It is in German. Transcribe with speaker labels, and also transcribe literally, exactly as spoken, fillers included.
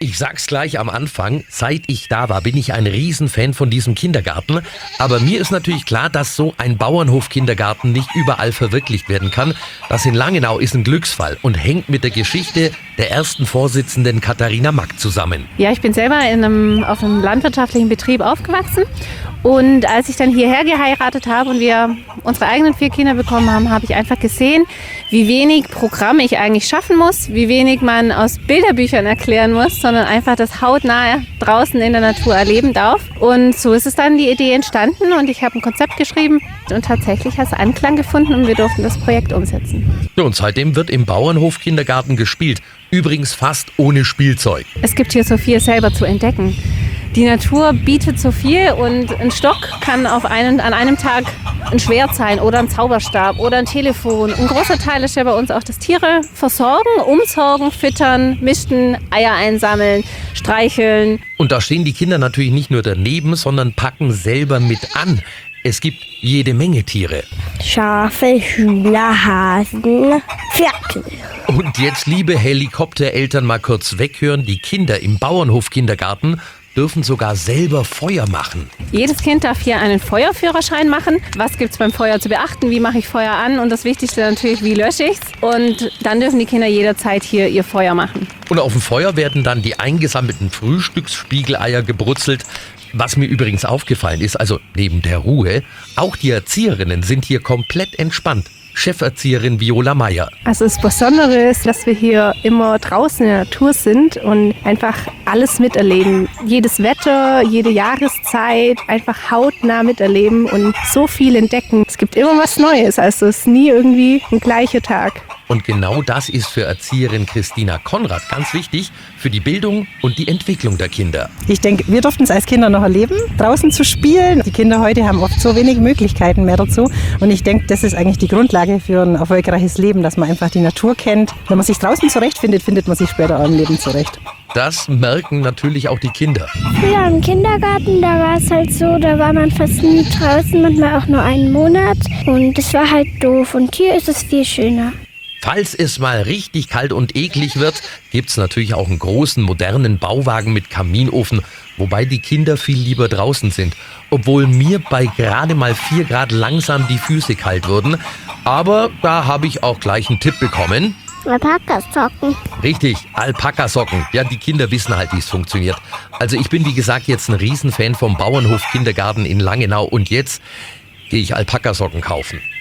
Speaker 1: Ich sag's gleich am Anfang, seit ich da war, bin ich ein Riesenfan von diesem Kindergarten. Aber mir ist natürlich klar, dass so ein Bauernhof-Kindergarten nicht überall verwirklicht werden kann. Das in Langenau ist ein Glücksfall und hängt mit der Geschichte der ersten Vorsitzenden Katharina Mack zusammen.
Speaker 2: Ja, ich bin selber in einem, auf einem landwirtschaftlichen Betrieb aufgewachsen. Und als ich dann hierher geheiratet habe und wir unsere eigenen vier Kinder bekommen haben, habe ich einfach gesehen, wie wenig Programm ich eigentlich schaffen muss, wie wenig man aus Bilderbüchern erklären muss, sondern einfach das hautnah draußen in der Natur erleben darf. Und so ist es dann die Idee entstanden und ich habe ein Konzept geschrieben und tatsächlich hat es Anklang gefunden und wir durften das Projekt umsetzen.
Speaker 1: Ja, und seitdem wird im Bauernhof-Kindergarten gespielt. Übrigens fast ohne Spielzeug.
Speaker 2: Es gibt hier so viel selber zu entdecken. Die Natur bietet so viel und ein Stock kann auf einen, an einem Tag ein Schwert sein oder ein Zauberstab oder ein Telefon. Ein großer Teil ist ja bei uns auch das Tiere versorgen, umsorgen, füttern, misten, Eier einsammeln, streicheln.
Speaker 1: Und da stehen die Kinder natürlich nicht nur daneben, sondern packen selber mit an. Es gibt jede Menge Tiere.
Speaker 3: Schafe, Hühner, Hasen, Pferde.
Speaker 1: Und jetzt, liebe Helikoptereltern, mal kurz weghören. Die Kinder im Bauernhof-Kindergarten dürfen sogar selber Feuer machen.
Speaker 2: Jedes Kind darf hier einen Feuerführerschein machen. Was gibt es beim Feuer zu beachten? Wie mache ich Feuer an? Und das Wichtigste natürlich, wie lösche ich es? Und dann dürfen die Kinder jederzeit hier ihr Feuer machen.
Speaker 1: Und auf dem Feuer werden dann die eingesammelten Frühstücksspiegeleier gebrutzelt. Was mir übrigens aufgefallen ist, also neben der Ruhe, auch die Erzieherinnen sind hier komplett entspannt. Cheferzieherin Viola Meyer.
Speaker 4: Also das Besondere ist, dass wir hier immer draußen in der Natur sind und einfach alles miterleben. Jedes Wetter, jede Jahreszeit, einfach hautnah miterleben und so viel entdecken. Es gibt immer was Neues, also es ist nie irgendwie ein gleicher Tag.
Speaker 1: Und genau das ist für Erzieherin Christina Konrad ganz wichtig für die Bildung und die Entwicklung der Kinder.
Speaker 5: Ich denke, wir durften es als Kinder noch erleben, draußen zu spielen. Die Kinder heute haben oft so wenig Möglichkeiten mehr dazu. Und ich denke, das ist eigentlich die Grundlage für ein erfolgreiches Leben, dass man einfach die Natur kennt. Wenn man sich draußen zurechtfindet, findet man sich später auch im Leben zurecht.
Speaker 1: Das merken natürlich auch die Kinder.
Speaker 3: Früher im Kindergarten, da war es halt so, da war man fast nie draußen, manchmal auch nur einen Monat. Und das war halt doof. Und hier ist es viel schöner.
Speaker 1: Falls es mal richtig kalt und eklig wird, gibt's natürlich auch einen großen, modernen Bauwagen mit Kaminofen, wobei die Kinder viel lieber draußen sind. Obwohl mir bei gerade mal vier Grad langsam die Füße kalt wurden. Aber da habe ich auch gleich einen Tipp bekommen.
Speaker 3: Alpakasocken.
Speaker 1: Richtig, Alpakasocken. Ja, die Kinder wissen halt, wie es funktioniert. Also ich bin, wie gesagt, jetzt ein Riesenfan vom Bauernhof Kindergarten in Langenau und jetzt gehe ich Alpakasocken kaufen.